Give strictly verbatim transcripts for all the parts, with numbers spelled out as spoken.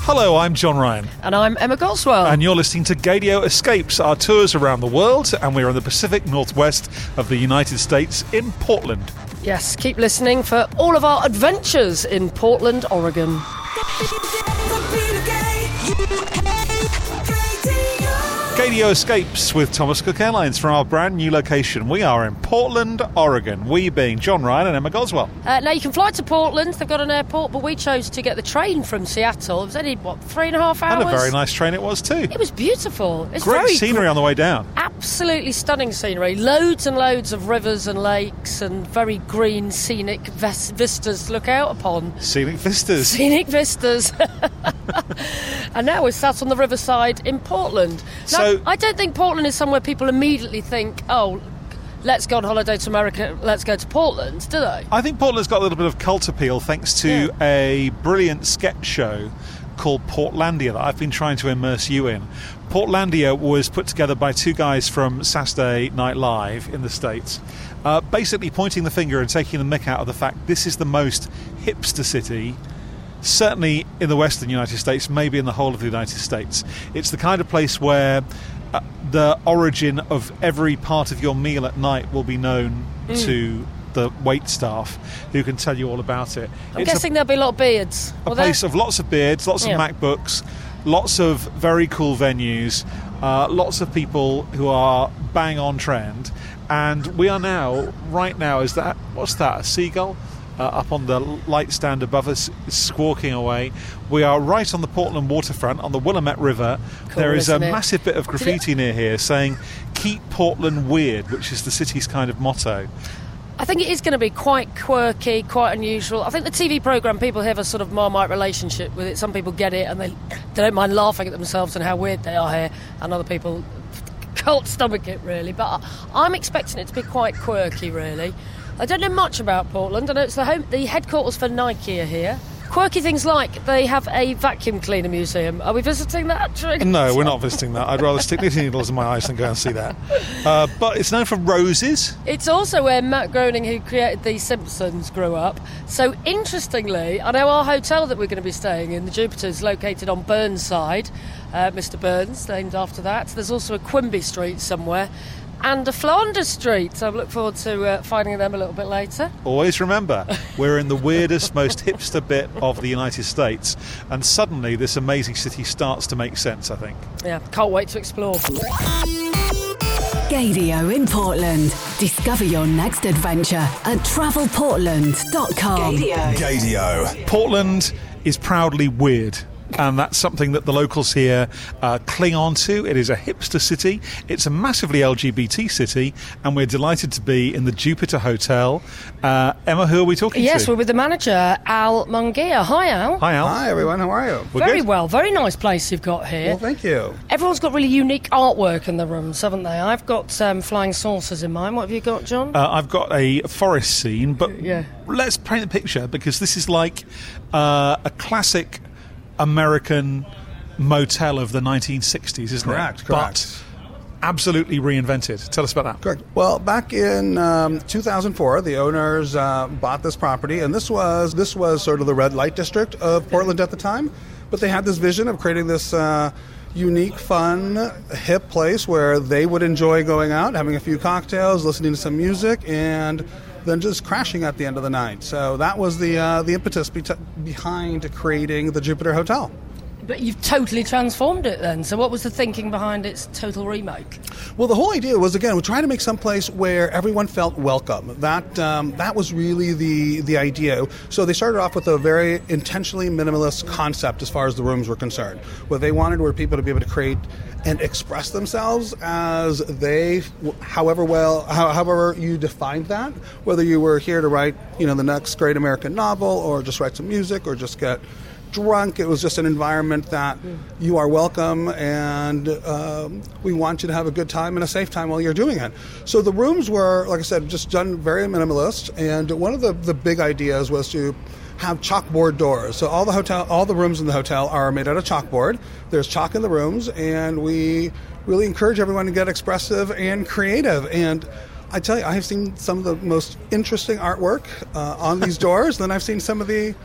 Hello, I'm John Ryan. And I'm Emma Goswell. And you're listening to Gaydio Escapes, our tours around the world, and we're in the Pacific Northwest of the United States in Portland. Yes, keep listening for all of our adventures in Portland, Oregon. Gaydio Escapes with Thomas Cook Airlines from our brand new location. We are in Portland, Oregon. We being John Ryan and Emma Goswell. Uh, now you can fly to Portland. They've got an airport, but we chose to get the train from Seattle. It was only, what, three and a half hours? And a very nice train it was too. It was beautiful. It's Great very scenery gr- on the way down. Absolutely stunning scenery. Loads and loads of rivers and lakes and very green scenic vis- vistas to look out upon. Scenic vistas. Scenic vistas. And now we're sat on the riverside in Portland. Now, So, I don't think Portland is somewhere people immediately think, oh, let's go on holiday to America, let's go to Portland, do they? I think Portland's got a little bit of cult appeal thanks to Yeah. a brilliant sketch show called Portlandia that I've been trying to immerse you in. Portlandia was put together by two guys from Saturday Night Live in the States, uh, basically pointing the finger and taking the mick out of the fact this is the most hipster city, certainly in the western United States, maybe in the whole of the United States. It's the kind of place where uh, the origin of every part of your meal at night will be known mm. to the wait staff, who can tell you all about it. I'm it's guessing a, there'll be a lot of beards. a place of lots of beards, lots Yeah. of MacBooks, lots of very cool venues, uh, lots of people who are bang on trend. And we are now, right now, is that, what's that, a seagull? Uh, up on the light stand above us, squawking away. We are right on the Portland waterfront, on the Willamette River. Cool, there is a isn't it? massive bit of graffiti near here saying, "Keep Portland Weird," which is the city's kind of motto. I think it is going to be quite quirky, quite unusual. I think the T V programme, people have a sort of Marmite relationship with it. Some people get it and they, they don't mind laughing at themselves and how weird they are here, and other people can't stomach it, really. But I'm expecting it to be quite quirky, really. I don't know much about Portland. I know it's the home, the headquarters for Nike are here. Quirky things like they have a vacuum cleaner museum. Are we visiting that? No, we're not visiting that. I'd rather stick knitting needles in my eyes than go and see that. Uh, but it's known for roses. It's also where Matt Groening, who created The Simpsons, grew up. So, interestingly, I know our hotel that we're going to be staying in, the Jupiter, is located on Burnside. Uh, Mister Burns, named after that. There's also a Quimby Street somewhere. And a Flanders Street. So I look forward to uh, finding them a little bit later. Always remember, we're in the weirdest, most hipster bit of the United States, and suddenly this amazing city starts to make sense, I think. Yeah, can't wait to explore. Gaydio in Portland. Discover your next adventure at travel portland dot com. Gaydio. Gaydio. Portland is proudly weird. And that's something that the locals here uh, cling on to. It is a hipster city. It's a massively L G B T city. And we're delighted to be in the Jupiter Hotel. Uh, Emma, who are we talking Yes, to? we're with the manager, Al Mungia. Hi, Al. Hi, Al. Hi, everyone. How are you? We're Very good. well. Very nice place you've got here. Well, thank you. Everyone's got really unique artwork in the rooms, haven't they? I've got um, flying saucers in mine. What have you got, John? Uh, I've got a forest scene, but Yeah. let's paint the picture, because this is like uh, a classic American motel of the nineteen sixties, isn't Correct, it? correct. But absolutely reinvented. Tell us about that. Correct. Well, back in um, two thousand four, the owners uh, bought this property, and this was this was sort of the red light district of Portland at the time. But they had this vision of creating this uh, unique, fun, hip place where they would enjoy going out, having a few cocktails, listening to some music, and then just crashing at the end of the night. So that was the uh, the impetus be- behind creating the Jupiter Hotel. But you've totally transformed it then. So what was the thinking behind its total remake? Well, the whole idea was, again, we're trying to make some place where everyone felt welcome. That um, that was really the the idea. So they started off with a very intentionally minimalist concept as far as the rooms were concerned. What they wanted were people to be able to create and express themselves as they, however well, however you defined that, whether you were here to write, you know, the next great American novel, or just write some music, or just get drunk. It was just an environment that you are welcome, and um, we want you to have a good time and a safe time while you're doing it. So the rooms were, like I said, just done very minimalist, and one of the, the big ideas was to have chalkboard doors. So all the hotel, all the rooms in the hotel are made out of chalkboard. There's chalk in the rooms, and we really encourage everyone to get expressive and creative. And I tell you, I have seen some of the most interesting artwork uh, on these doors. Then I've seen some of the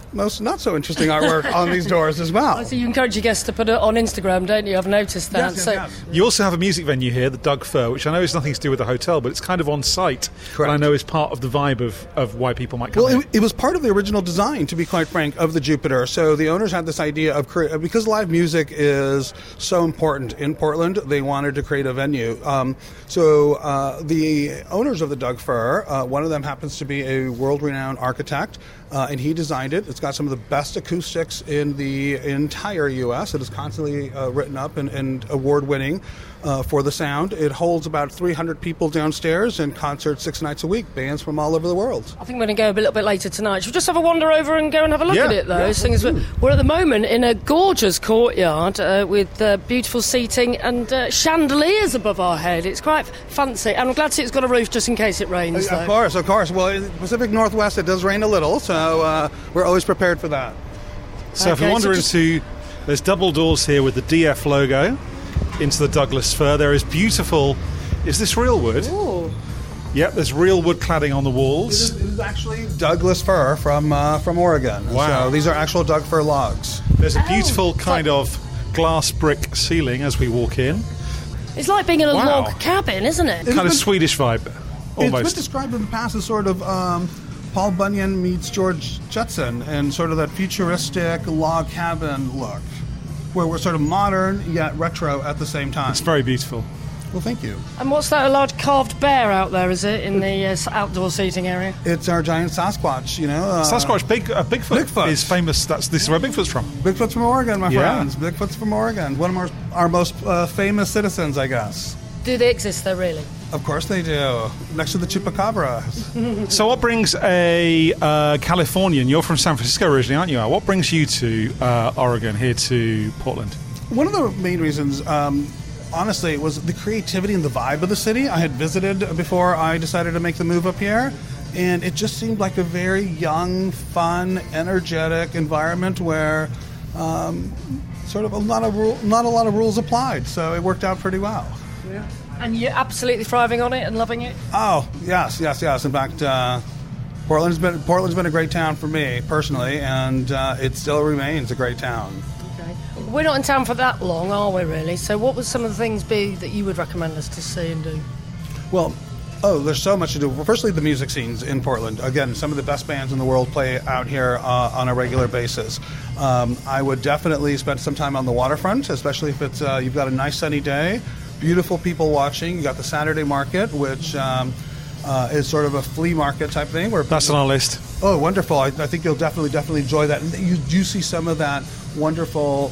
most not so interesting artwork on these doors as well. So you encourage your guests to put it on Instagram, don't you? I've noticed that. Yes, yes, so yes. You also have a music venue here, the Doug Fir, which I know has nothing to do with the hotel, but it's kind of on site. Correct. And I know is part of the vibe of, of why people might come Well, here. it, it was part of the original design, to be quite frank, of the Jupiter. So the owners had this idea of cre- because live music is so important in Portland, they wanted to create a venue. Um, so uh, the owners of the Doug Fir, uh, one of them happens to be a world-renowned architect, uh, and he designed it. It's got some of the best acoustics in the entire U S. It is constantly uh, written up and, and award-winning uh, for the sound. It holds about three hundred people downstairs and concerts six nights a week, bands from all over the world. I think we're going to go a little bit later tonight. Should we just have a wander over and go and have a look Yeah. at it, though? Yeah. Seeing as we're, we're at the moment in a gorgeous courtyard uh, with uh, beautiful seating and uh, chandeliers above our head. It's quite fancy. And I'm glad to see it's got a roof just in case it rains, though. Of course, of course. Well, in the Pacific Northwest, it does rain a little, so uh, we're always prepared for that. So if we Okay, wander so just- into, there's double doors here with the D F logo into the Douglas Fir. There is beautiful, is this real wood? Ooh. Yep, there's real wood cladding on the This walls. is, this is actually Douglas fir from uh, from Oregon. Wow. So these are actual Doug fir logs. There's a Oh, beautiful it's kind like- of glass brick ceiling as we walk in. It's like being in a Wow. log cabin, isn't it? It's Kind of been- Swedish vibe, It's been almost. described in the past as sort of um, Paul Bunyan meets George Jetson and sort of that futuristic log cabin look, where we're sort of modern yet retro at the same time. It's very beautiful. Well, thank you. And what's that, a large carved bear out there, is it, in the uh, s- outdoor seating area? It's our giant Sasquatch, you know. Uh, Sasquatch, big, uh, Bigfoot, Bigfoot. is famous. That's This is where Bigfoot's from. Bigfoot's from Oregon, my Yeah. friends. Bigfoot's from Oregon. One of our, our most uh, famous citizens, I guess. Do they exist, though, really? Of course they do. Next to the chupacabra. So what brings a uh, Californian, you're from San Francisco originally, aren't you, Al? What brings you to uh, Oregon, here to Portland? One of the main reasons, um, honestly, was the creativity and the vibe of the city. I had visited before I decided to make the move up here, and it just seemed like a very young, fun, energetic environment where um, sort of a lot of rule, not a lot of rules applied. So it worked out pretty well. And you're absolutely thriving on it and loving it? Oh yes, yes, yes. In fact, uh, Portland's been Portland's been a great town for me personally, and uh, it still remains a great town. Okay. We're not in town for that long, are we, really? So what would some of the things be that you would recommend us to see and do? Well, oh, there's so much to do. Well, firstly, the music scenes in Portland. Again, some of the best bands in the world play out here uh, on a regular basis. Um, I would definitely spend some time on the waterfront, especially if it's uh, you've got a nice sunny day, beautiful people watching. You got the Saturday market, which um, uh, is sort of a flea market type thing. Where That's on our list. Oh, wonderful! I, I think you'll definitely, definitely enjoy that. And you do see some of that wonderful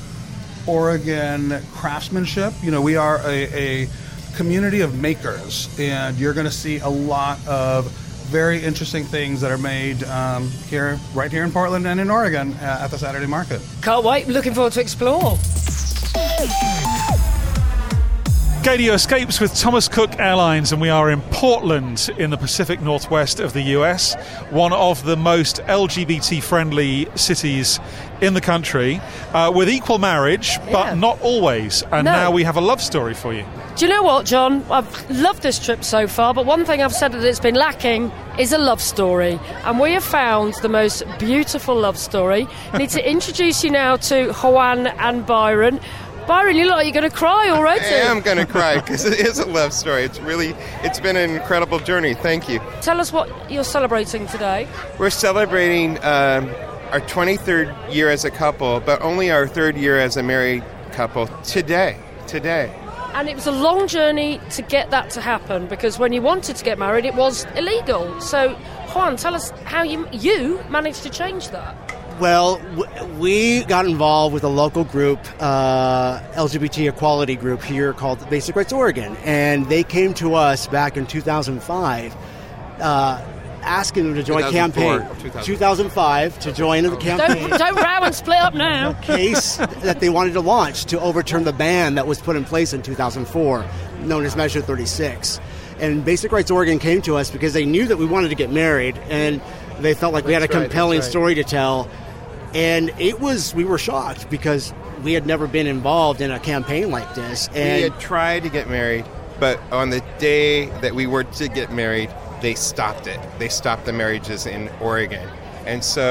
Oregon craftsmanship. You know, we are a, a community of makers, and you're going to see a lot of very interesting things that are made um, here, right here in Portland and in Oregon uh, at the Saturday market. Can't wait. Looking forward to explore. Gadio escapes with Thomas Cook Airlines, and we are in Portland in the Pacific Northwest of the U S, one of the most L G B T-friendly cities in the country, uh, with equal marriage, but Yeah. not always. And No. now we have a love story for you. Do you know what, John? I've loved this trip so far, but one thing I've said that it's been lacking is a love story. And we have found the most beautiful love story. I need to introduce you now to Juan and Byron. Byron, you look like you're going to cry already. I am going to cry because it is a love story. It's really, it's been an incredible journey. Thank you. Tell us what you're celebrating today. We're celebrating um, our twenty-third year as a couple, but only our third year as a married couple today. Today. And it was a long journey to get that to happen, because when you wanted to get married, it was illegal. So, Juan, tell us how you you managed to change that. Well, w- we got involved with a local group, uh, L G B T equality group here called Basic Rights Oregon, and they came to us back in two thousand five, uh, asking them to join a two thousand four, campaign. two thousand. two thousand five to join the campaign. Don't, don't row and split up now. Case that they wanted to launch to overturn the ban that was put in place in two thousand four, known as Measure thirty-six. And Basic Rights Oregon came to us because they knew that we wanted to get married, and they felt like we had a That's right, compelling that's right. story to tell. And it was, we were shocked because we had never been involved in a campaign like this. We And had tried to get married, but on the day that we were to get married, they stopped it. They stopped the marriages in Oregon. And so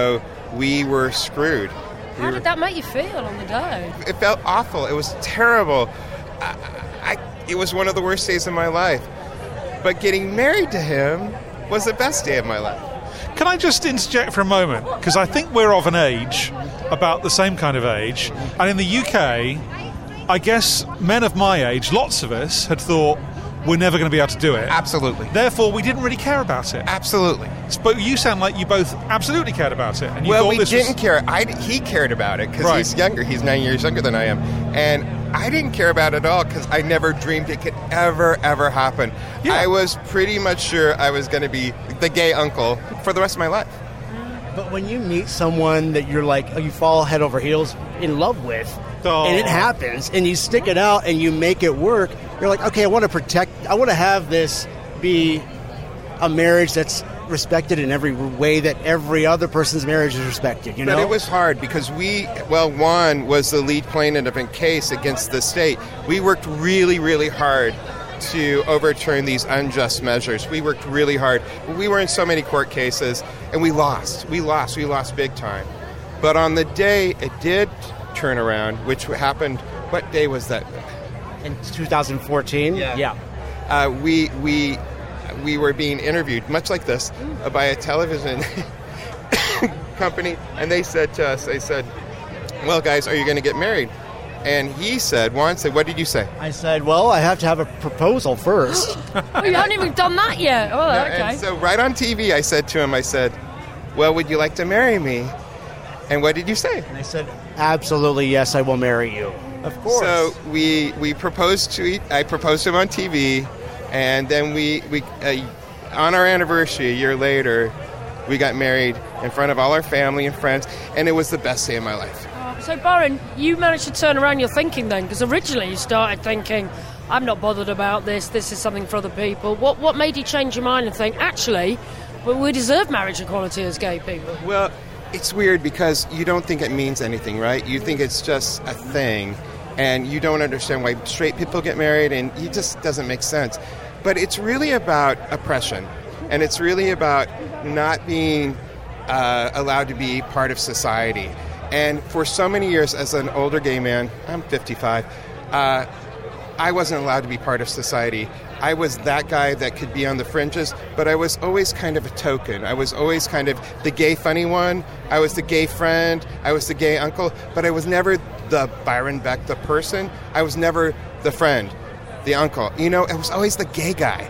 we were screwed. We How were, did that make you feel on the day? It felt awful. It was terrible. I, I, it was one of the worst days of my life. But getting married to him was the best day of my life. Can I just interject for a moment? Because I think we're of an age, about the same kind of age, and in the U K, I guess men of my age, lots of us, had thought we're never going to be able to do it. Absolutely. Therefore, we didn't really care about it. Absolutely. But you sound like you both absolutely cared about it. And you well, thought we this didn't was... care. I, he cared about it because Right. he's younger. He's nine years younger than I am. And I didn't care about it at all because I never dreamed it could ever, ever happen. Yeah. I was pretty much sure I was going to be the gay uncle for the rest of my life. But when you meet someone that you're like, you fall head over heels in love with, Oh. and it happens, and you stick it out and you make it work, you're like, okay, I want to protect, I want to have this be a marriage that's respected in every way that every other person's marriage is respected, you know? But it was hard because we, well, Juan was the lead plaintiff in case against the state. We worked really, really hard to overturn these unjust measures. We worked really hard. We were in so many court cases, and we lost. We lost. We lost big time. But on the day it did turn around, which happened, what day was that? In two thousand fourteen? Yeah. Yeah. Uh, we we we were being interviewed, much like this, uh, by a television company, and they said to us, they said, well, guys, are you going to get married? And he said, Juan said, what did you say? I said, well, I have to have a proposal first. Oh, you haven't even done that yet. Oh, No, okay. And so right on T V, I said to him, I said, well, would you like to marry me? And what did you say? And I said, absolutely, yes, I will marry you. Of course. So we we proposed to each, I proposed to him on T V, and then we we uh, on our anniversary a year later, we got married in front of all our family and friends, and it was the best day of my life. So, Byron, you managed to turn around your thinking then, because originally you started thinking, I'm not bothered about this, this is something for other people. What what made you change your mind and think, actually, well, we deserve marriage equality as gay people? Well, it's weird because you don't think it means anything, right? You think it's just a thing, and you don't understand why straight people get married, and it just doesn't make sense. But it's really about oppression, and it's really about not being uh, allowed to be part of society. And for so many years, as an older gay man, I'm fifty-five, uh, I wasn't allowed to be part of society. I was that guy that could be on the fringes, but I was always kind of a token. I was always kind of the gay funny one. I was the gay friend. I was the gay uncle, but I was never the Byron Beck, the person. I was never the friend, the uncle. You know, I was always the gay guy.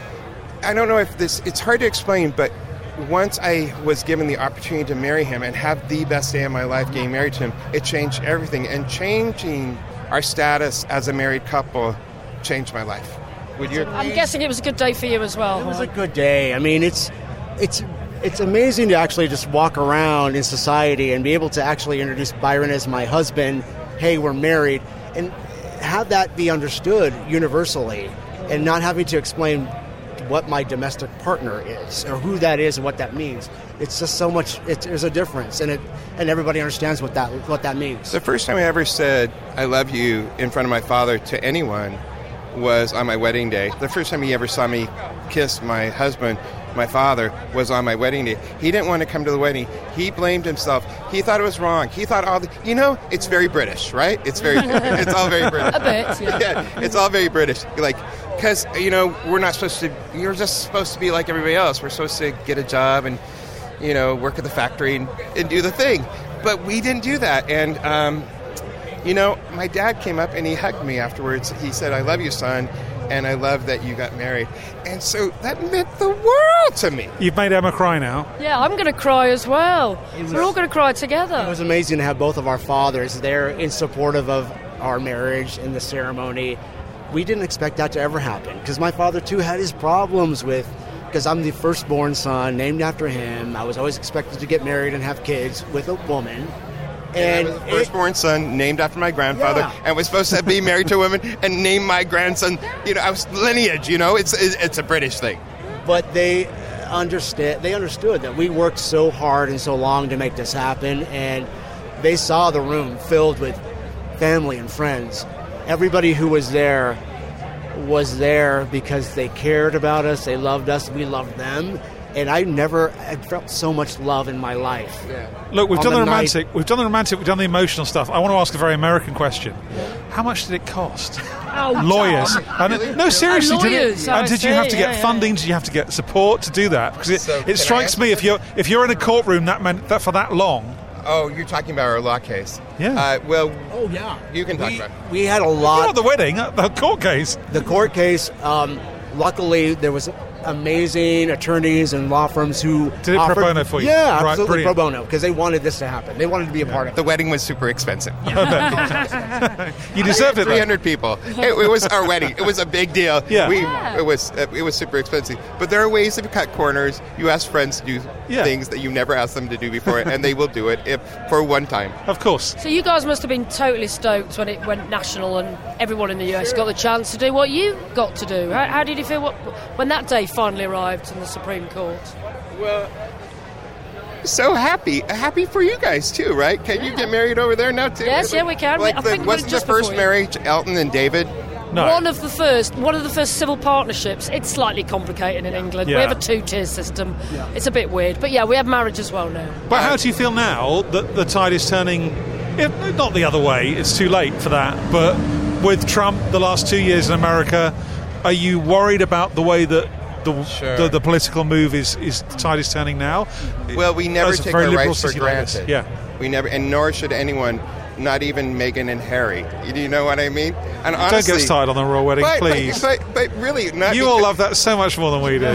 I don't know if this, it's hard to explain, but once I was given the opportunity to marry him and have the best day of my life getting married to him, it changed everything. And changing our status as a married couple changed my life. Would you agree? I'm guessing it was a good day for you as well. It was a good day. I mean, it's it's it's amazing to actually just walk around in society and be able to actually introduce Byron as my husband. Hey, we're married, and have that be understood universally, and not having to explain what my domestic partner is or who that is and what that means. It's just so much. It's, there's a difference, and it and everybody understands what that what that means. The first time I ever said "I love you" in front of my father to anyone was on my wedding day. The first time he ever saw me kiss my husband, my father, was on my wedding day. He didn't want to come to the wedding. He blamed himself. He thought it was wrong. He thought all the, you know, it's very British, right? It's very, it's all very British. A bit, yeah. Yeah, it's all very British. Like, because, you know, we're not supposed to, you're just supposed to be like everybody else. We're supposed to get a job and, you know, work at the factory and, and do the thing. But we didn't do that. And, um, you know, my dad came up and he hugged me afterwards. He said, I love you, son, and I love that you got married. And so that meant the world to me. You've made Emma cry now. Yeah, I'm going to cry as well. was- We're all going to cry together. It was amazing to have both of our fathers there in supportive of our marriage and the ceremony. We didn't expect that to ever happen because my father too had his problems with, because I'm the firstborn son named after him. I was always expected to get married and have kids with a woman. And And I was the it- firstborn son named after my grandfather, Yeah. and was supposed to be married to a woman and name my grandson. You know, I was lineage. You know, it's it's a British thing. but they understand. They understood that we worked so hard and so long to make this happen, and they saw the room filled with family and friends. Everybody who was there was there because they cared about us. They loved us. We loved them, and I never I felt so much love in my life. Yeah. Look, we've On done the the romantic, we've done the romantic, we've done the emotional stuff. I want to ask a very American question. How much did it cost? Oh, Lawyers. John. And, no, seriously, Oh, did lawyers, it? I And did you see, have to get yeah, yeah. funding? Did you have to get support to do that? Because it, So can I it strikes ask me you if you're if you're in a courtroom that meant that for that long. Oh, you're talking about our law case. Yeah. Uh, well, Oh yeah, you can talk we, about it. we had a Not lot. the wedding, uh, the court case. The court case. Um, luckily, there was amazing attorneys and law firms who Did it pro offered, bono for you? Yeah, Right, absolutely brilliant. pro bono because they wanted this to happen. They wanted to be a part of it. The wedding was super expensive. You deserved it. three though. hundred people. It, it was our wedding. It was a big deal. Yeah. We, Yeah. It was uh, it was super expensive. But there are ways to cut corners. You ask friends to do Yeah. things that you never asked them to do before, and they will do it if for one time. Of course. So you guys must have been totally stoked when it went national and everyone in the U S got the chance to do what you got to do. How, how did you feel what, when that day finally arrived in the Supreme Court? Well, so happy, happy for you guys too, right? Can you get married over there now too? Yes, yeah, we can. Like I the, think we wasn't the just first before you. marriage Elton and David? No. One of the first, one of the first civil partnerships. It's slightly complicated in England. Yeah. We have a two-tier system. It's a bit weird, but yeah, we have marriage as well now. But how do you feel now that the tide is turning, if, not the other way, it's too late for that, but with Trump the last two years in America, are you worried about the way that the Sure. the, the political move is, is the tide is turning now? Well, we never As a take very our liberal rights for city like this. granted. Yeah. We never, and nor should anyone, not even Meghan and Harry. You know what I mean? And Don't honestly, get started on the royal wedding, but, please. But, but, but really, not You all because- love that so much more than we do.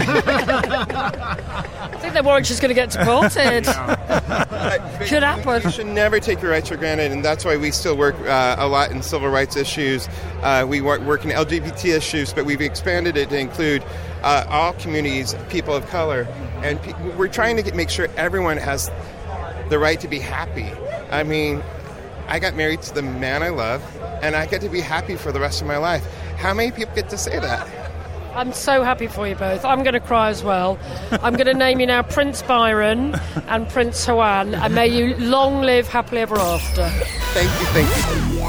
I think they're worried she's going to get deported. Could happen. You should never take your rights for granted, and that's why we still work uh, a lot in civil rights issues. Uh, we work, work in L G B T issues, but we've expanded it to include uh, all communities, people of color, and pe- we're trying to get, make sure everyone has the right to be happy. I mean, I got married to the man I love, and I get to be happy for the rest of my life. How many people get to say that? I'm so happy for you both. I'm going to cry as well. I'm going to name you now Prince Byron and Prince Juan, and may you long live happily ever after. Thank you, thank you.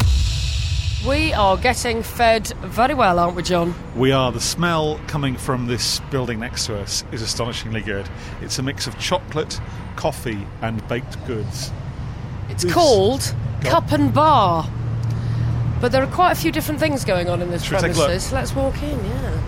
We are getting fed very well, aren't we, John? We are. The smell coming from this building next to us is astonishingly good. It's a mix of chocolate, coffee, and baked goods. It's This- called Go Cup and Bar. But there are quite a few different things going on in this Should we take a look? premises. Let's walk in, yeah.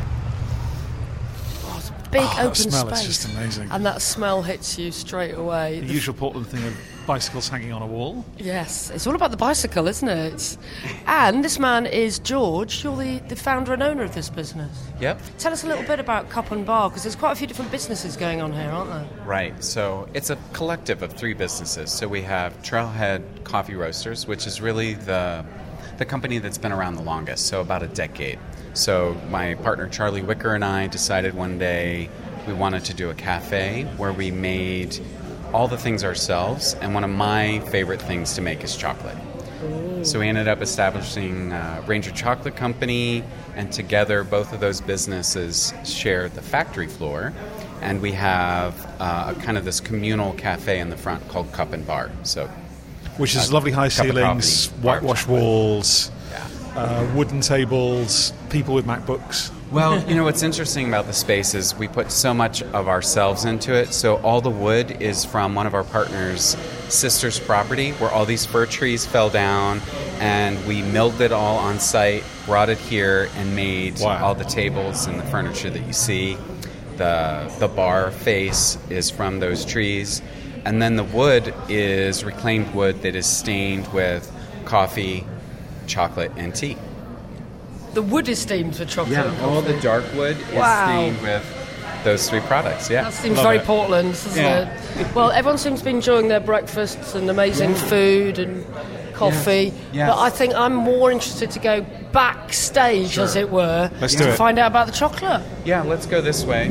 Oh, it's a big Oh, that open smell is space. just amazing. And that smell hits you straight away. The The- usual Portland thing of bicycles hanging on a wall. Yes, it's all about the bicycle, isn't it? It's, and this man is George. You're the, the founder and owner of this business. Yep. Tell us a little bit about Cup and Bar, because there's quite a few different businesses going on here, aren't there? Right. So it's a collective of three businesses. So we have Trailhead Coffee Roasters, which is really the the company that's been around the longest, so about a decade. So my partner Charlie Wicker and I decided one day we wanted to do a cafe where we made all the things ourselves, and one of my favorite things to make is chocolate. So we ended up establishing uh, Ranger Chocolate Company, and together both of those businesses share the factory floor, and we have uh, kind of this communal cafe in the front called Cup and Bar. So, Which is Uh, lovely high cup of ceilings, coffee, bar whitewashed chocolate. walls, yeah. uh, wooden tables, people with MacBooks. Well, you know what's interesting about the space is we put so much of ourselves into it. So all the wood is from one of our partners' sister's property, where all these fir trees fell down, and we milled it all on site, brought it here, and made Wow. all the tables and the furniture that you see. The the bar face is from those trees, and then the wood is reclaimed wood that is stained with coffee, chocolate, and tea. The wood is steamed for chocolate. and all coffee. the dark wood is Wow. stained with those three products. Yeah, That seems Love very it. Portland, doesn't Yeah. it? Well, everyone seems to be enjoying their breakfasts and amazing food and coffee. Yes. But I think I'm more interested to go backstage, as it were, Let's to do it. find out about the chocolate. Yeah, let's go this way.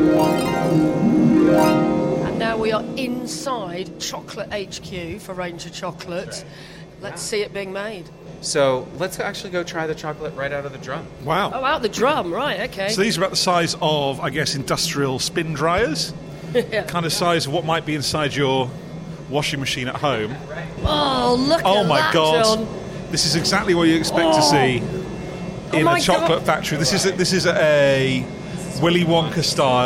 And now we are inside Chocolate H Q for Ranger Chocolate. Let's see it being made. So let's actually go try the chocolate right out of the drum. Wow. Oh, out the drum, right, okay. So these are about the size of, I guess, industrial spin dryers. Yeah. Kind of size of what might be inside your washing machine at home. Oh, look Oh at my that, God. John. This is exactly what you expect to Oh. see Oh in my a chocolate God. factory. This is a, this is a Willy Wonka style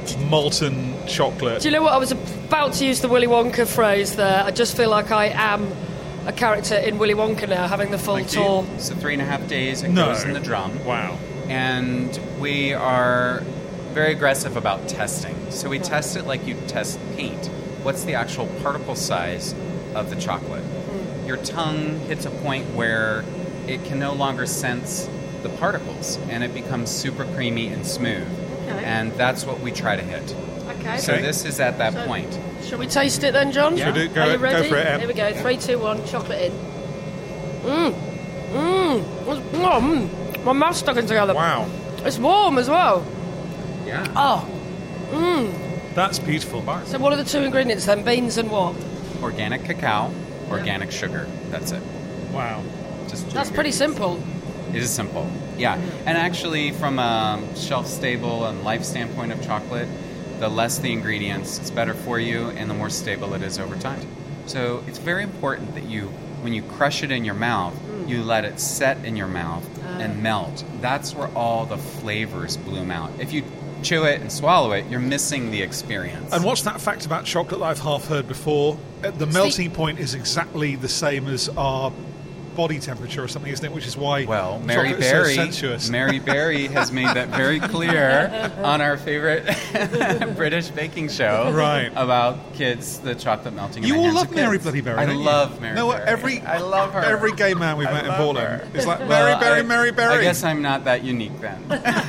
molten chocolate. Do you know what? I was about to use the Willy Wonka phrase there. I just feel like I am a character in Willy Wonka now, having the full Like tour. you. So three and a half days, it No. goes in the drum. Wow. And we are very aggressive about testing. So we test it like you test paint. What's the actual particle size of the chocolate? Mm. Your tongue hits a point where it can no longer sense the particles, and it becomes super creamy and smooth. Okay. And that's what we try to hit. Okay. So this is at that So- point. Shall we taste it then, John? Yeah. Should we do- go- Are you go ready? for it, Em. Here we go. Three, two, one. Chocolate in. Mmm. Mmm. Mm. My mouth's stuck in together. Wow. It's warm as well. Yeah. Oh. Mmm. That's beautiful. So what are the two ingredients then? Beans and what? Organic cacao, organic sugar. That's it. Wow. Just two That's pretty ingredients. simple. It is simple. Yeah. And actually, from a shelf-stable and life standpoint of chocolate, the less the ingredients, it's better for you, and the more stable it is over time. So it's very important that you, when you crush it in your mouth, you let it set in your mouth and melt. That's where all the flavors bloom out. If you chew it and swallow it, you're missing the experience. And what's that fact about chocolate that I've half heard before? Uh, The melting point is exactly the same as our body temperature or something, isn't it? Which is why Well, Mary chocolate is Berry, so sensuous. Mary Berry has made that very clear on our favorite British baking show, Right. About kids, the chocolate melting. in You the all hands love of Mary kids. Bloody Berry. I don't you? love Mary No, Berry. every I love her. Every gay man we've I met in love Portland her. is like Well, Mary Berry, I- Mary Berry. I guess I'm not that unique then.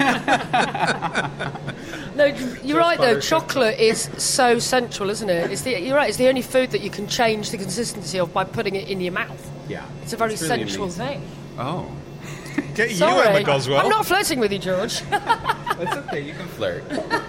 No, you're right though. Chocolate is so central, isn't it? It's the, you're right. It's the only food that you can change the consistency of by putting it in your mouth. Yeah, It's a very really sensual amazing. thing. Oh, Get you, Sorry, Emma Goswell. I'm not flirting with you, George. that's okay. You can flirt.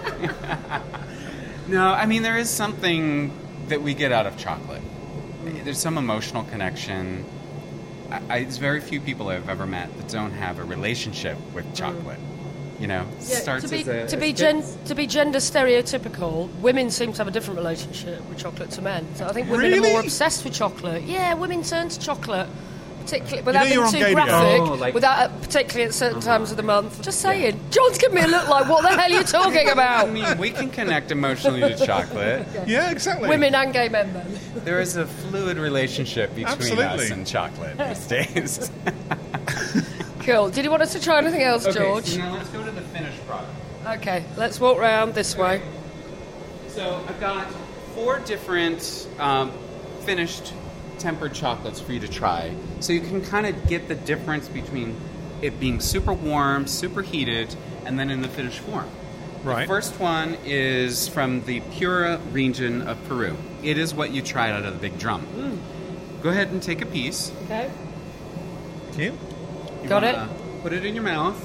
No, I mean there is something that we get out of chocolate. There's some emotional connection. I, I, there's very few people I've ever met that don't have a relationship with chocolate. You know, Yeah, starts to be as a to as be kids. gen, to be gender stereotypical, women seem to have a different relationship with chocolate to men. So I think women Really? are more obsessed with chocolate. Yeah, women turn to chocolate, particularly without you're on being too Gadio. graphic, Oh, like- without uh, particularly at certain times of the month. Just saying, John's giving me a look like, what the hell are you talking about? I mean, we can connect emotionally to chocolate. Yeah, exactly. Women and gay men, then. There is a fluid relationship between Absolutely. us and chocolate these days. Cool. Did you want us to try anything else, Okay, George? so now let's go to the finished product. Okay, let's walk round this way. So I've got four different um, finished tempered chocolates for you to try. So you can kind of get the difference between it being super warm, super heated, and then in the finished form. Right. The first one is from the Piura region of Peru. It is what you tried out of the big drum. Go ahead and take a piece. Okay. Thank you. You Got wanna Put it in your mouth.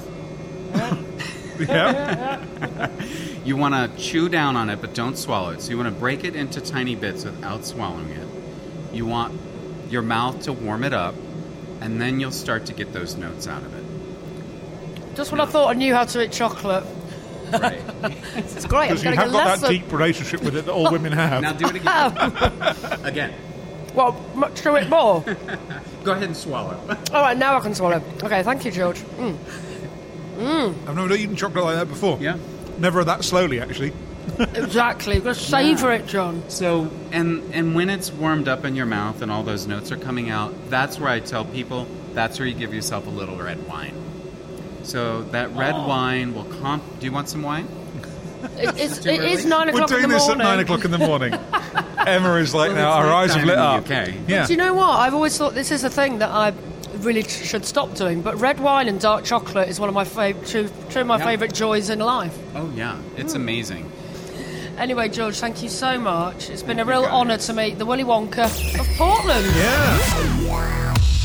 Yeah. You want to chew down on it, but don't swallow it. So you want to break it into tiny bits without swallowing it. You want your mouth to warm it up, and then you'll start to get those notes out of it. Just when I thought I knew how to eat chocolate. Right. It's great. I'm Because you getting have a got that lesson. deep relationship with it that all women have. Now do it again. Again. Well, much to it more. Go ahead and swallow. All right, now I can swallow. Okay, thank you, George. Mm. I've never eaten chocolate like that before. Yeah. Never that slowly, actually. Exactly. You've got to savour it, John. So, and and when it's warmed up in your mouth and all those notes are coming out, that's where I tell people, that's where you give yourself a little red wine. So that red wine will comp... Do you want some wine? It, it's, Too it is early? nine We're o'clock in doing the this morning. at nine o'clock in the morning. Emma is like, Well, now it's our eyes have nighttime lit in the up. U K. Yeah. Do you know what? I've always thought this is a thing that I really sh- should stop doing. But red wine and dark chocolate is one of my fav- two, two of my Yeah. favourite joys in life. Oh, yeah. It's amazing. Anyway, George, thank you so much. It's been a Thank real you, guys. honour to meet the Willy Wonka of Portland. Yeah.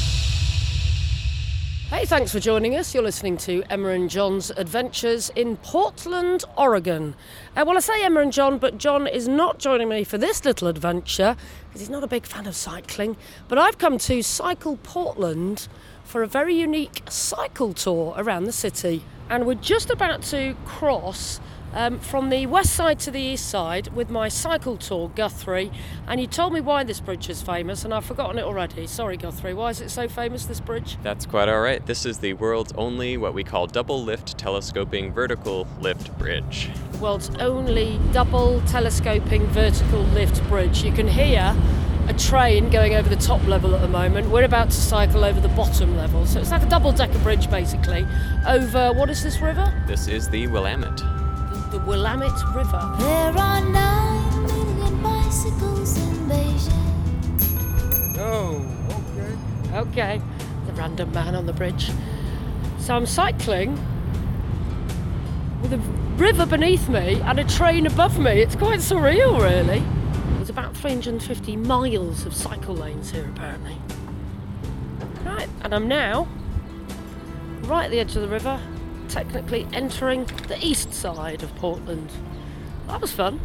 Hey, thanks for joining us. You're listening to Emma and John's Adventures in Portland, Oregon. Uh, well, I say Emma and John, but John is not joining me for this little adventure because he's not a big fan of cycling. But I've come to Cycle Portland for a very unique cycle tour around the city. And we're just about to cross um, from the west side to the east side with my cycle tour, Guthrie. And you told me why this bridge is famous, and I've forgotten it already. Sorry, Guthrie. Why is it so famous, this bridge? That's quite all right. This is the world's only what we call double lift telescoping vertical lift bridge. The world's only double telescoping vertical lift bridge. You can hear a train going over the top level at the moment. We're about to cycle over the bottom level. So it's like a double-decker bridge, basically, over, what is this river? This is the Willamette. The, the Willamette River. There are nine million bicycles in Beijing. Oh, okay. Okay, the random man on the bridge. So I'm cycling with a river beneath me and a train above me. It's quite surreal, really. There's about three hundred fifty miles of cycle lanes here, apparently. Right, and I'm now right at the edge of the river, technically entering the east side of Portland. That was fun.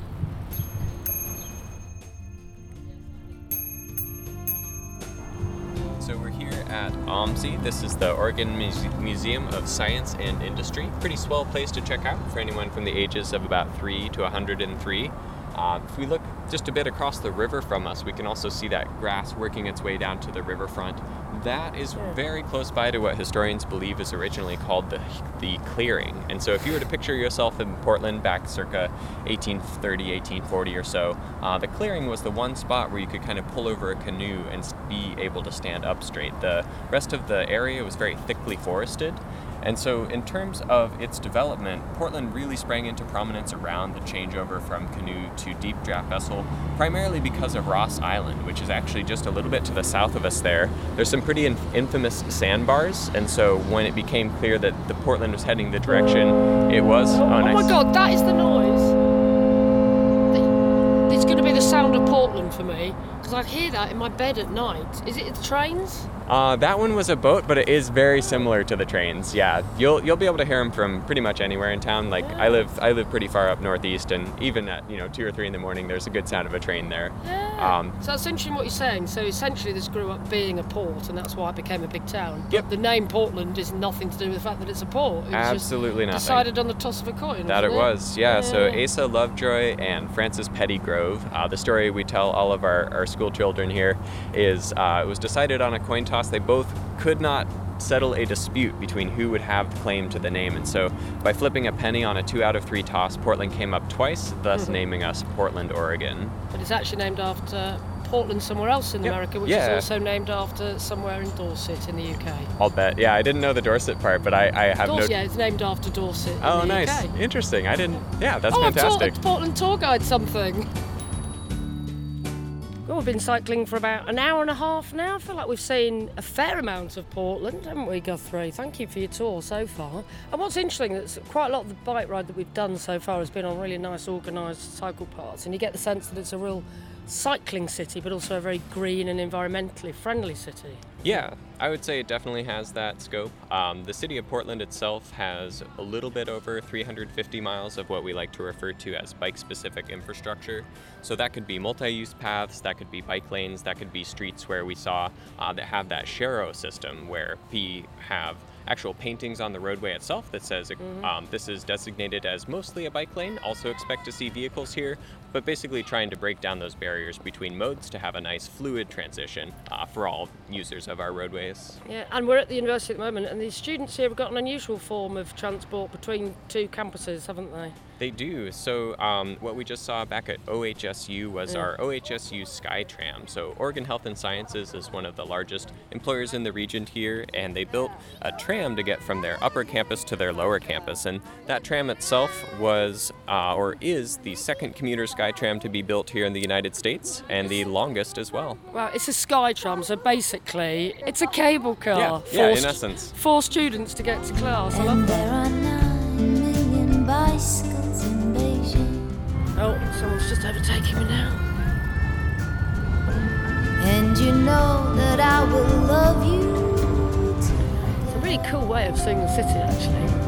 So we're here at O M S I. This is the Oregon Muse- Museum of Science and Industry. Pretty swell place to check out for anyone from the ages of about three to one hundred three. Uh, if we look just a bit across the river from us, we can also see that grass working its way down to the riverfront. That is very close by to what historians believe is originally called the the clearing. And so if you were to picture yourself in Portland back circa eighteen thirty, eighteen forty or so, uh, the clearing was the one spot where you could kind of pull over a canoe and be able to stand up straight. The rest of the area was very thickly forested. And so in terms of its development, Portland really sprang into prominence around the changeover from canoe to deep draft vessel, primarily because of Ross Island, which is actually just a little bit to the south of us there. There's some pretty in- infamous sandbars, and so when it became clear that the Portland was heading the direction it was... Oh, oh nice. my God, that is the noise. It's going to be the sound of Portland for me, because I hear that in my bed at night. Is it the trains? Uh, that one was a boat, but it is very similar to the trains. Yeah, you'll you'll be able to hear them from pretty much anywhere in town. Like Yeah. I live I live pretty far up northeast, and even at you know two or three in the morning, there's a good sound of a train there. Yeah. Um, so that's interesting what you're saying. So essentially, this grew up being a port, and that's why it became a big town. Yep. But the name Portland is nothing to do with the fact that it's a port. It was Absolutely just nothing. Decided on the toss of a coin. That it wasn't was, yeah. So Yeah. Asa Lovejoy and Francis Pettygrove. Uh, the story we tell all of our, our school children here is uh, it was decided on a coin toss. They both could not settle a dispute between who would have claim to the name. And so by flipping a penny on a two out of three toss, Portland came up twice, thus Mhm. naming us Portland, Oregon. But it's actually named after Portland somewhere else in Yep. America, which Yeah. is also named after somewhere in Dorset in the U K. I'll bet. Yeah, I didn't know the Dorset part, but I, I have Dorset, no... yeah, it's named after Dorset in Oh, the nice. U K. Interesting. I didn't... Yeah, that's oh, fantastic. I've taught a Portland tour guide something. Well, we've been cycling for about an hour and a half now. I feel like we've seen a fair amount of Portland, haven't we, Guthrie? Thank you for your tour so far. And what's interesting is quite a lot of the bike ride that we've done so far has been on really nice organised cycle paths, and you get the sense that it's a real cycling city, but also a very green and environmentally friendly city. Yeah, I would say it definitely has that scope. Um, the city of Portland itself has a little bit over three hundred fifty miles of what we like to refer to as bike-specific infrastructure. So that could be multi-use paths, that could be bike lanes, that could be streets where we saw uh, that have that Sharrow system where we have actual paintings on the roadway itself that says Mm-hmm. um, this is designated as mostly a bike lane. Also expect to see vehicles here, but basically trying to break down those barriers between modes to have a nice fluid transition uh, for all users of our roadways. Yeah, and we're at the university at the moment, and the students here have got an unusual form of transport between two campuses, haven't they? They do. So um, what we just saw back at O H S U was Yeah. our O H S U SkyTram. So Oregon Health and Sciences is one of the largest employers in the region here, and they built a tram to get from their upper campus to their lower campus. And that tram itself was, uh, or is, the second commuter SkyTram to be built here in the United States, and the longest as well. Well, it's a SkyTram, so basically it's a cable car Yeah, for, yeah, in st- essence. for students to get to class. I love And that. there are nine million bicycles in Beijing. Oh, someone's just overtaking me now. And you know that I will love you till It's a really cool way of seeing the city, actually.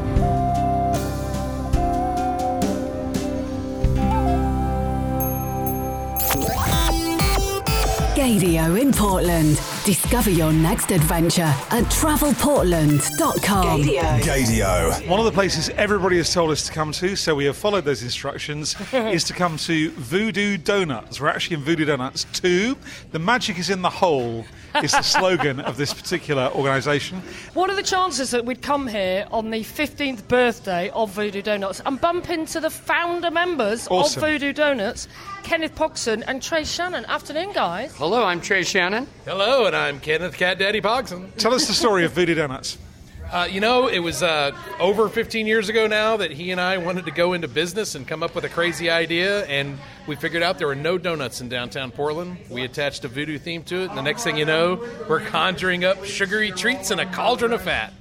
Gaydio in Portland. Discover your next adventure at travel portland dot com. Gaydio. Gaydio. One of the places everybody has told us to come to, so we have followed those instructions, is to come to Voodoo Donuts. We're actually in Voodoo Donuts two. The magic is in the hole is the slogan of this particular organisation. What are the chances that we'd come here on the fifteenth birthday of Voodoo Donuts and bump into the founder members Awesome. of Voodoo Donuts, Kenneth Pogson and Trey Shannon? Afternoon, guys. Hello, I'm Trey Shannon. Hello, and I'm Kenneth Cat Daddy Pogson. Tell us the story of Voodoo Donuts. Uh, you know, it was uh, over fifteen years ago now that he and I wanted to go into business and come up with a crazy idea, and we figured out there were no donuts in downtown Portland. We attached a voodoo theme to it, and the next thing you know, we're conjuring up sugary treats in a cauldron of fat.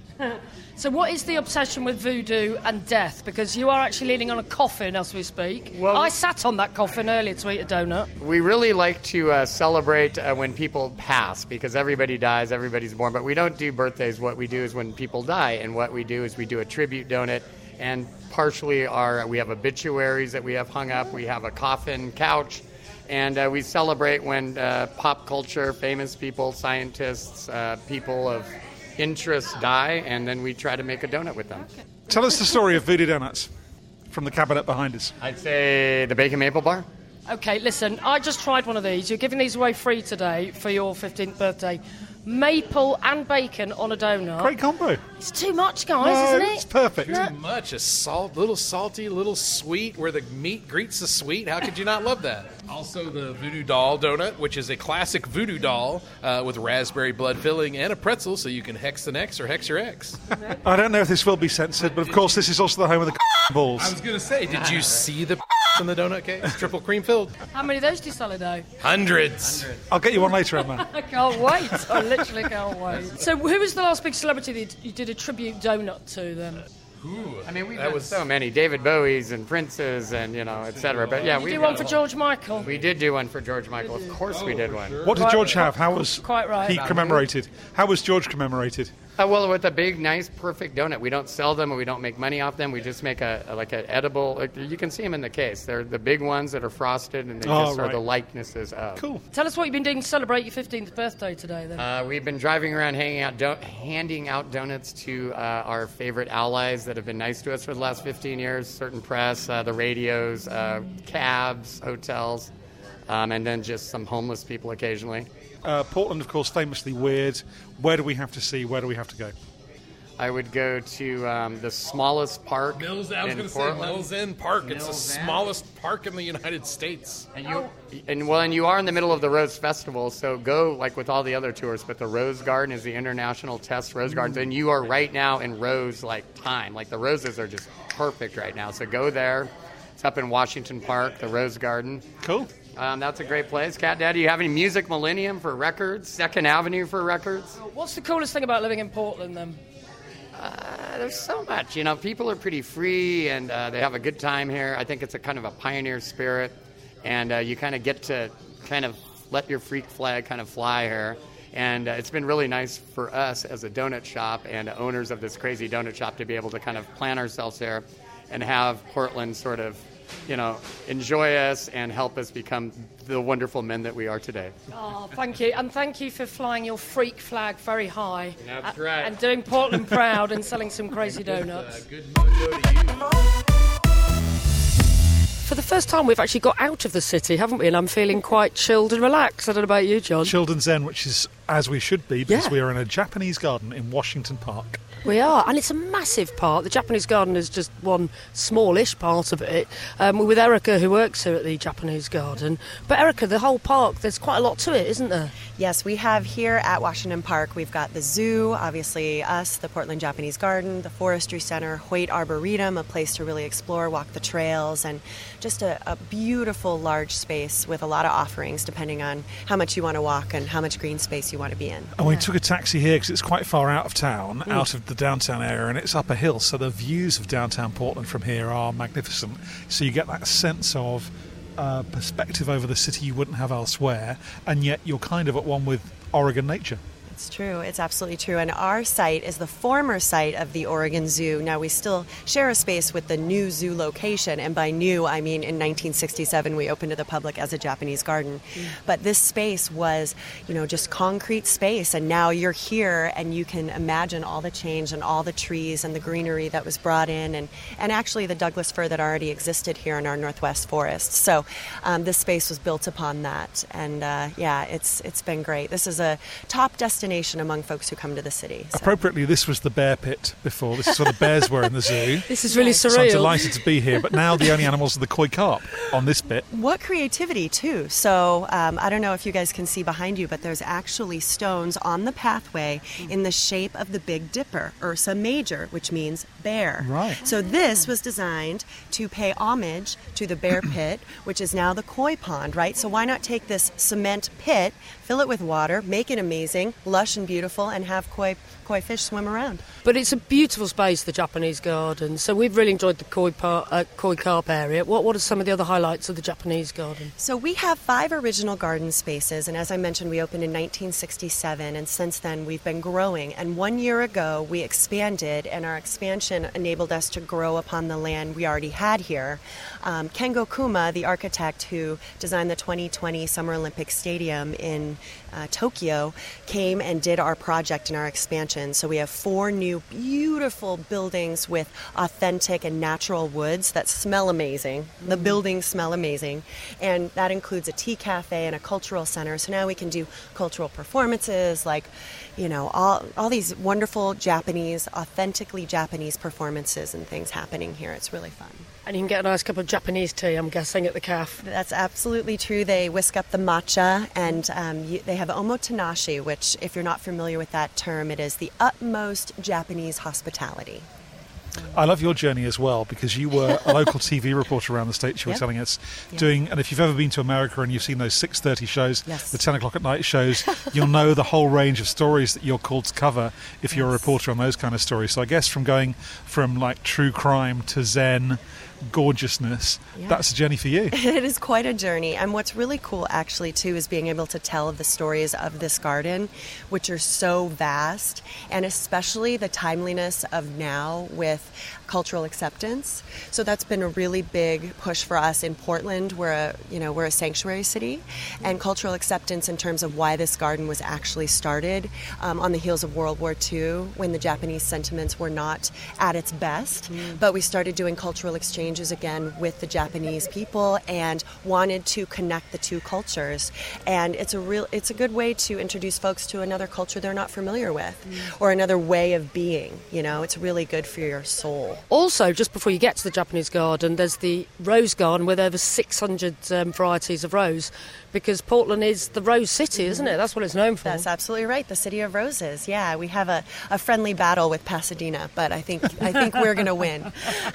So what is the obsession with voodoo and death? Because you are actually leaning on a coffin as we speak. Well, I sat on that coffin earlier to eat a donut. We really like to uh, celebrate uh, when people pass, because everybody dies, everybody's born, but we don't do birthdays. What we do is when people die, and what we do is we do a tribute donut, and partially our we have obituaries that we have hung up, we have a coffin couch, and uh, we celebrate when uh, pop culture, famous people, scientists, uh, people of interest die, and then we try to make a donut with them. Tell us the story of Voodoo Donuts from the cabinet behind us. I'd say the Bacon Maple Bar. Okay, listen, I just tried one of these. You're giving these away free today for your fifteenth birthday. Maple and bacon on a donut. Great combo. It's too much, guys, No, isn't it? it's perfect. No. Too much. A salt, little salty, little sweet, where the meat greets the sweet. How could you not love that? Also, the Voodoo Doll donut, which is a classic voodoo doll uh, with raspberry blood filling and a pretzel, so you can hex the next or hex your ex. I don't know if this will be censored, but of course this is also the home of the balls. I was going to say, did you see the in the donut case? Triple cream filled. How many of those do you sell a day? Hundreds. I'll get you one later, Emma. I can't wait. I literally can't wait. So who was the last big celebrity that you did a tribute donut to then? Ooh, I mean, we've that done was so many. David Bowie's and Prince's and, you know, et cetera. But, yeah, Did we you do one for George Michael? We did do one for George Michael. Of course we did one. What did George have? How was Quite right. he commemorated? How was George commemorated? Uh, well, with a big, nice, perfect donut. We don't sell them and we don't make money off them. We just make a, a like an edible. Like, you can see them in the case. They're the big ones that are frosted, and they Oh, just are right. the likenesses of. Cool. Tell us what you've been doing to celebrate your fifteenth birthday today then. Uh, we've been driving around, hanging out, do- handing out donuts to uh, our favorite allies that have been nice to us for the last fifteen years. Certain press, uh, the radios, uh, cabs, hotels, um, and then just some homeless people occasionally. Uh, Portland, of course, famously weird. Where do we have to see? Where do we have to go? I would go to um, the smallest park Mills, I was in going to say Portland. Mills End Park. it's the Mills End. smallest park in the United States. And you, and well, and you are in the middle of the Rose Festival, so go like with all the other tours. But the Rose Garden is the international test rose garden, and you are right now in rose like time. Like the roses are just perfect right now. So go there. It's up in Washington Park, the Rose Garden. Cool. Um, that's a great place. Cat Daddy, you have any Music Millennium for records? Second Avenue for records? What's the coolest thing about living in Portland then? Uh, there's so much. You know, people are pretty free and uh, they have a good time here. I think it's a kind of a pioneer spirit, and uh, you kind of get to kind of let your freak flag kind of fly here. And uh, it's been really nice for us as a donut shop and owners of this crazy donut shop to be able to kind of plan ourselves here and have Portland sort of, you know, enjoy us and help us become the wonderful men that we are today. Oh, thank you. And thank you for flying your freak flag very high. That's a- right. And doing Portland proud and selling some crazy donuts. Good mojo to you. For the first time, we've actually got out of the city, haven't we? And I'm feeling quite chilled and relaxed. I don't know about you, John. Chilled and zen, which is as we should be, because Yeah. we are in a Japanese garden in Washington Park. We are, and it's a massive park. The Japanese garden is just one smallish part of it. Um, we're with Erica, who works here at the Japanese garden. But Erica, the whole park, there's quite a lot to it, isn't there? Yes, we have here at Washington Park, we've got the zoo, obviously us, the Portland Japanese Garden, the Forestry Center, Hoyt Arboretum, a place to really explore, walk the trails, and just a, a beautiful large space with a lot of offerings depending on how much you want to walk and how much green space you want to be in. And we took a taxi here because it's quite far out of town, Mm. out of the downtown area, and it's up a hill, so the views of downtown Portland from here are magnificent. So you get that sense of uh, perspective over the city you wouldn't have elsewhere, and yet you're kind of at one with Oregon nature. It's true. It's absolutely true. And our site is the former site of the Oregon Zoo. Now, we still share a space with the new zoo location. And by new, I mean in nineteen sixty-seven, we opened to the public as a Japanese garden. Mm. But this space was, you know, just concrete space. And now you're here and you can imagine all the change and all the trees and the greenery that was brought in. And, and actually the Douglas fir that already existed here in our Northwest Forest. So um, this space was built upon that. And uh, yeah, it's it's been great. This is a top destination among folks who come to the city. So. Appropriately, this was the bear pit before. This is where the bears were in the zoo. This is really surreal. So I'm delighted to be here. But now the only animals are the koi carp on this bit. What creativity, too. So um, I don't know if you guys can see behind you, but there's actually stones on the pathway in the shape of the Big Dipper, Ursa Major, which means bear. Right. So this was designed to pay homage to the bear pit, which is now the koi pond, right? So why not take this cement pit, fill it with water, make it amazing, lush and beautiful, and have koi koi fish swim around. But it's a beautiful space, the Japanese garden. So we've really enjoyed the koi, par- uh, koi carp area. What what are some of the other highlights of the Japanese garden? So we have five original garden spaces, and as I mentioned, we opened in nineteen sixty-seven, and since then we've been growing. And one year ago, we expanded, and our expansion enabled us to grow upon the land we already had here. Um, Kengo Kuma, the architect who designed the twenty twenty Summer Olympic Stadium in uh, Tokyo, came and did our project and our expansion. So we have four new beautiful buildings with authentic and natural woods that smell amazing. The mm. buildings smell amazing. And that includes a tea cafe and a cultural center. So now we can do cultural performances like, you know, all, all these wonderful Japanese, authentically Japanese performances and things happening here. It's really fun. And you can get a nice cup of Japanese tea, I'm guessing, at the cafe. That's absolutely true. They whisk up the matcha, and um, you, they have omotenashi, which, if you're not familiar with that term, it is the utmost Japanese hospitality. I love your journey as well, because you were a local T V reporter around the States, you were yep. telling us, yep. doing, and if you've ever been to America and you've seen those six thirty shows, yes. the ten o'clock at night shows, you'll know the whole range of stories that you're called to cover if you're yes. a reporter on those kind of stories. So I guess from going from like true crime to Zen, gorgeousness, yeah. that's a journey for you. It is quite a journey, and what's really cool actually too is being able to tell the stories of this garden, which are so vast, and especially the timeliness of now with cultural acceptance. So that's been a really big push for us in Portland. We're a, you know, we're a sanctuary city, and cultural acceptance in terms of why this garden was actually started um, on the heels of World War Two, when the Japanese sentiments were not at its best. Mm. But we started doing cultural exchanges again with the Japanese people and wanted to connect the two cultures. And it's a real, it's a good way to introduce folks to another culture they're not familiar with, mm. or another way of being. You know, it's really good for your soul. Also, just before you get to the Japanese garden, there's the rose garden with over six hundred um, varieties of rose, because Portland is the rose city, isn't it? That's what it's known for. That's absolutely right. The city of roses. Yeah, we have a, a friendly battle with Pasadena, but I think I think we're going to win.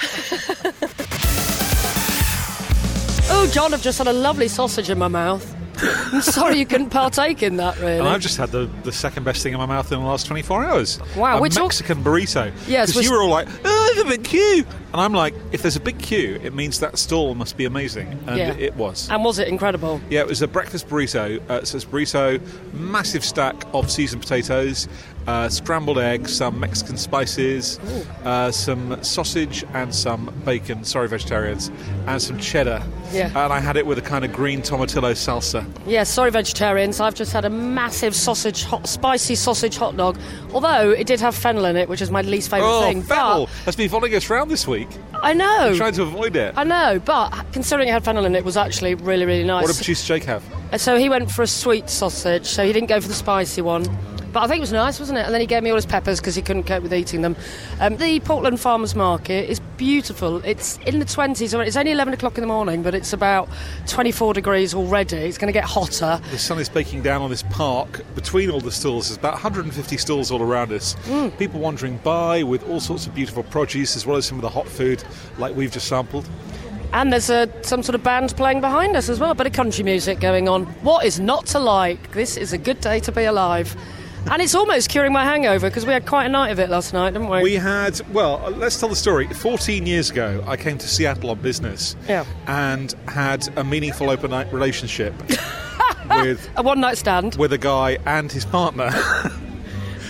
Oh, John, I've just had a lovely sausage in my mouth. I'm sorry you couldn't partake in that, really. And I've just had the, the second best thing in my mouth in the last twenty-four hours. Wow, a which Mexican all... burrito. Yes, because you were all like, oh, there's a big queue. And I'm like, if there's a big queue, it means that stall must be amazing. And yeah. it, it was. And was it incredible? Yeah, it was a breakfast burrito. Uh, so it's burrito, massive stack of seasoned potatoes, uh, scrambled eggs, some Mexican spices, uh, some sausage and some bacon, sorry vegetarians, and some cheddar. Yeah. And I had it with a kind of green tomatillo salsa. Yeah, sorry vegetarians, I've just had a massive sausage, hot, spicy sausage hot dog, although it did have fennel in it, which is my least favourite oh, thing. Oh, fennel! But That's been following us around this week. I know. I'm trying to avoid it. I know, but considering it had fennel in it, it was actually really, really nice. What did producer Jake have? So he went for a sweet sausage, so he didn't go for the spicy one. But I think it was nice, wasn't it? And then he gave me all his peppers because he couldn't cope with eating them. Um, the Portland Farmers Market is beautiful. It's in the twenties. It's only eleven o'clock in the morning, but it's about twenty-four degrees already. It's going to get hotter. The sun is baking down on this park. Between all the stalls, there's about one hundred fifty stalls all around us. Mm. People wandering by with all sorts of beautiful produce, as well as some of the hot food like we've just sampled. And there's a, some sort of band playing behind us as well, a bit of country music going on. What is not to like? This is a good day to be alive. And it's almost curing my hangover, because we had quite a night of it last night, didn't we? We had, well, let's tell the story. fourteen years ago, I came to Seattle on business yeah. and had a meaningful open night relationship with a one-night stand with a guy and his partner.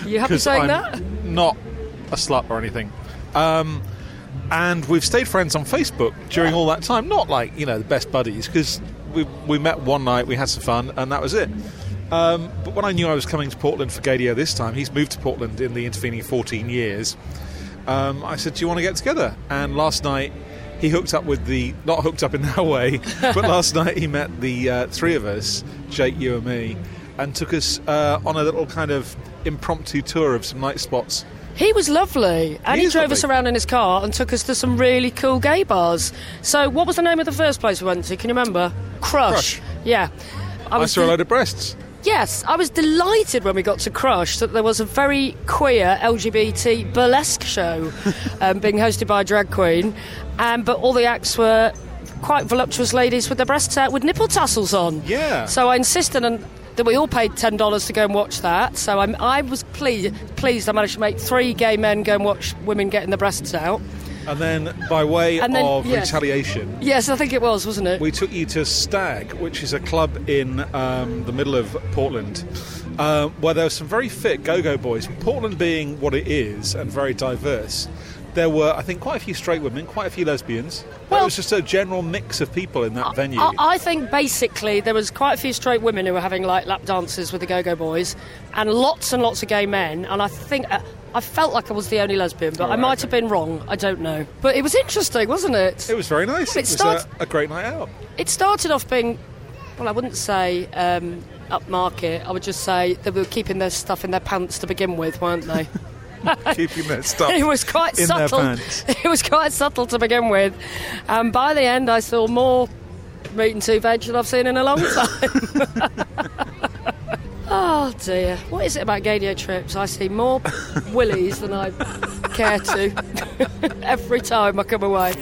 You happy 'cause saying I'm that? Not a slut or anything. Um, and we've stayed friends on Facebook during all that time. Not like, you know, the best buddies, because we we met one night, we had some fun, and that was it. Um, but when I knew I was coming to Portland for Gadio this time, he's moved to Portland in the intervening fourteen years, um, I said, do you want to get together? And last night he hooked up with the, not hooked up in that way, but last night he met the uh, three of us, Jake, you and me, and took us uh, on a little kind of impromptu tour of some night spots. He was lovely, and he, He is drove lovely. us around in his car and took us to some really cool gay bars. So, what was the name of the first place we went to? Can you remember? Crush. Crush. Yeah. I, was saw a del- load of breasts. Yes, I was delighted when we got to Crush that there was a very queer L G B T burlesque show um, being hosted by a drag queen, um, but all the acts were quite voluptuous ladies with their breasts out with nipple tassels on. Yeah. So I insisted on that we all paid ten dollars to go and watch that. So I'm, I was pleased, pleased I managed to make three gay men go and watch women getting their breasts out. And then, by way And then- of yes. retaliation, Yes, I think it was, wasn't it? we took you to Stag, which is a club in um, the middle of Portland, uh, where there were some very fit go-go boys. Portland being what it is and very diverse, there were, I think, quite a few straight women, quite a few lesbians. Well, it was just a general mix of people in that venue. I, I think basically there was quite a few straight women who were having like lap dances with the Go-Go Boys, and lots and lots of gay men. And I think uh, I felt like I was the only lesbian, but Oh, I might okay. have been wrong. I don't know. But it was interesting, wasn't it? It was very nice. It It was starts- a, a great night out. It started off being, well, I wouldn't say um, upmarket. I would just say they were keeping their stuff in their pants to begin with, weren't they? Keeping their stuff It was quite in their subtle. pants. It was quite subtle to begin with. And by the end, I saw more meat and two veg than I've seen in a long time. Oh dear. What is it about Gadio trips? I see more willies than I care to every time I come away.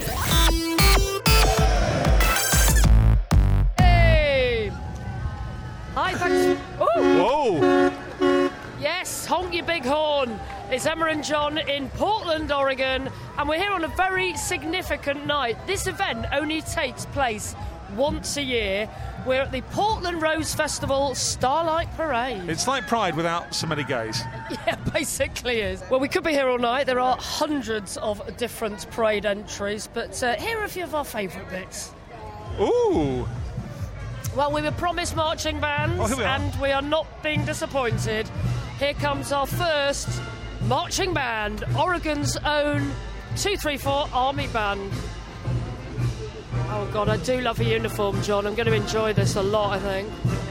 Hey! Hi, thanks. Oh! Whoa! Yes, honk your big horn. It's Emma and John in Portland, Oregon, and we're here on a very significant night. This event only takes place once a year. We're at the Portland Rose Festival Starlight Parade. It's like Pride without so many gays. Yeah, basically is. Well, we could be here all night. There are hundreds of different parade entries, but uh, here are a few of our favourite bits. Ooh! Well, we were promised marching bands, Oh, here we are. and we are not being disappointed. Here comes our first marching band, Oregon's own two three four Army Band. Oh, God, I do love a uniform, John. I'm going to enjoy this a lot, I think.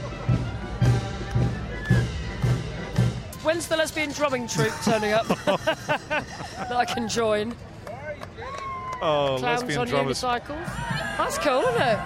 When's the lesbian drumming troupe turning up that I can join? Oh, Clowns lesbian on drummers. unicycles. That's cool, isn't it?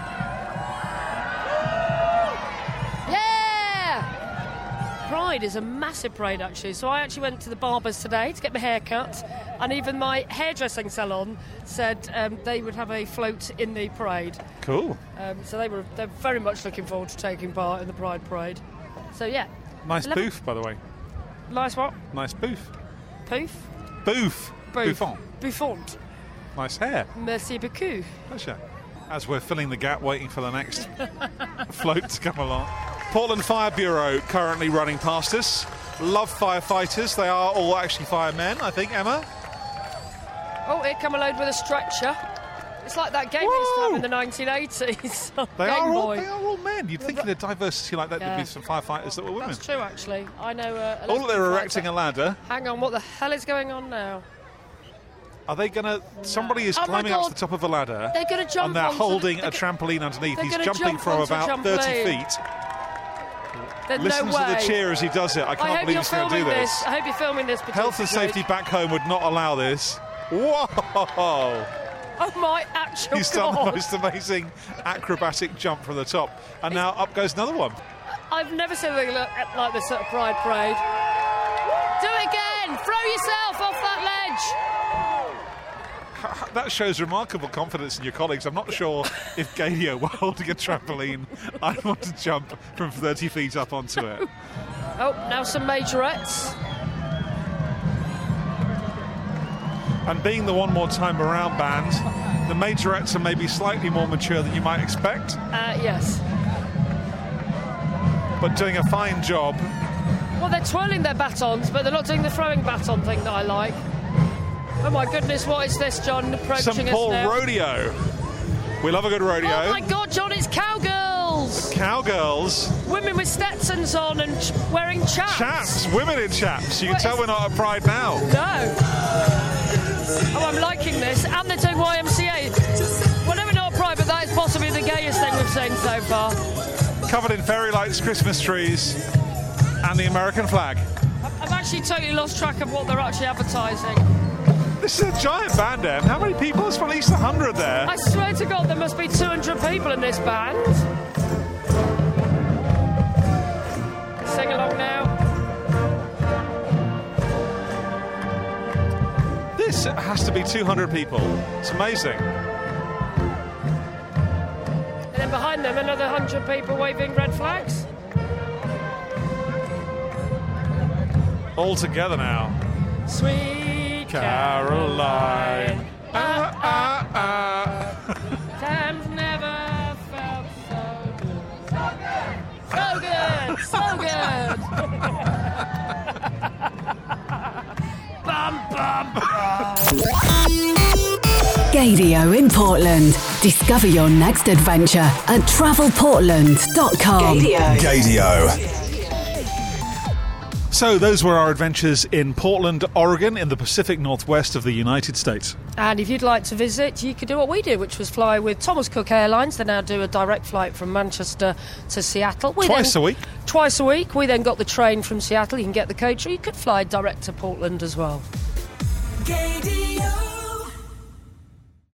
Yeah! Pride is a massive parade, actually. So I actually went to the barber's today to get my hair cut, and even my hairdressing salon said um, they would have a float in the parade. Cool. Um, so they were they're very much looking forward to taking part in the Pride Parade. So yeah. Nice Eleven- booth, by the way. Nice what? Nice booth. Poof? Booth. Boof. Buffon. Buffon. Nice hair. Merci beaucoup. Pleasure. As we're filling the gap, waiting for the next float to come along. Portland Fire Bureau currently running past us. Love firefighters. They are all actually firemen, I think, Emma. Oh, here come a load with a stretcher. It's like that game we used to have in the nineteen eighties. They Game are, all, Boy. they are all men. You'd think in a diversity like that Yeah. there'd be some firefighters that were women. That's true, actually. I know. Uh, a All lesbian they're fighter. erecting a ladder. Hang on, what the hell is going on now? Are they going to... Somebody is Oh my climbing up to God. the top of a ladder. They're gonna jump And they're onto the- holding they're a go- trampoline underneath. they're He's gonna jumping jump from onto a about thirty trampoline. feet. There's Listen no to way. the cheer as he does it. I I can't hope believe you're he's going to do filming this. this. I hope you're filming this. Health and particularly. safety back home would not allow this. Whoa! Oh my actual He's done the God. most amazing acrobatic jump from the top. And now up goes another one. I've never seen anything look like this at a Pride Parade. Do it again! Throw yourself off that ledge! That shows remarkable confidence in your colleagues. I'm not sure if Gadio were holding a trampoline, I'd want to jump from thirty feet up onto it. Oh, now some majorettes. And being the One More Time Around band, the majorettes are maybe slightly more mature than you might expect, Uh, yes. but doing a fine job Well, they're twirling their batons, but they're not doing the throwing baton thing that I like. Oh my goodness, what is this, John, approaching Saint us Paul now? Rodeo. We love a good rodeo. Oh my God, John, it's cowgirls! Cowgirls. Women with Stetsons on and ch- wearing chaps. Chaps. Women in chaps. You can What tell is- we're not at Pride now. No. Oh, I'm liking this. And they're doing Y M C A. Well, never not Pride, but that is possibly the gayest thing we've seen so far. Covered in fairy lights, Christmas trees, and the American flag. I've actually totally lost track of what they're actually advertising. This is a giant band, Em. How many people? There's at least one hundred there. I swear to God, there must be two hundred people in this band. Sing along now. This has to be two hundred people. It's amazing. And then behind them, another one hundred people waving red flags. All together now. Sweet Caroline. Ah, ah, ah. Times never felt so good. So good. So good. Bum, bum, bum. Gaydio in Portland. Discover your next adventure at travel portland dot com. Gaydio. Gaydio. So those were our adventures in Portland, Oregon, in the Pacific Northwest of the United States. And if you'd like to visit, you could do what we do, which was fly with Thomas Cook Airlines. They now do a direct flight from Manchester to Seattle. We Twice then, a week? Twice a week. We then got the train from Seattle. You can get the coach, or you could fly direct to Portland as well. Gaydio.